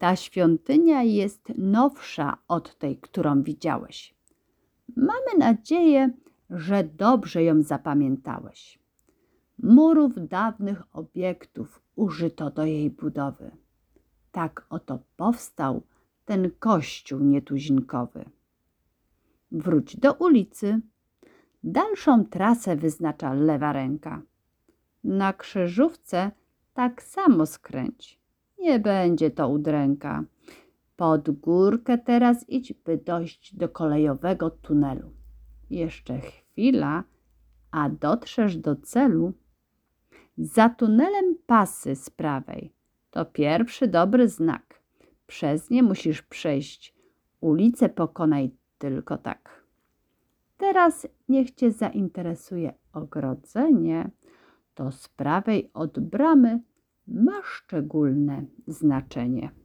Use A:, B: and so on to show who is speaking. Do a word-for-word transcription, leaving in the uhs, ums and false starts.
A: Ta świątynia jest nowsza od tej, którą widziałeś. Mamy nadzieję, że dobrze ją zapamiętałeś. Murów dawnych obiektów użyto do jej budowy. Tak oto powstał ten kościół nietuzinkowy. Wróć do ulicy. Dalszą trasę wyznacza lewa ręka. Na krzyżówce tak samo skręć. Nie będzie to udręka. Pod górkę teraz idź, by dojść do kolejowego tunelu. Jeszcze chwila, a dotrzesz do celu. Za tunelem pasy z prawej. To pierwszy dobry znak. Przez nie musisz przejść. Ulicę pokonaj tylko tak. Teraz niech cię zainteresuje ogrodzenie. To z prawej od bramy ma szczególne znaczenie.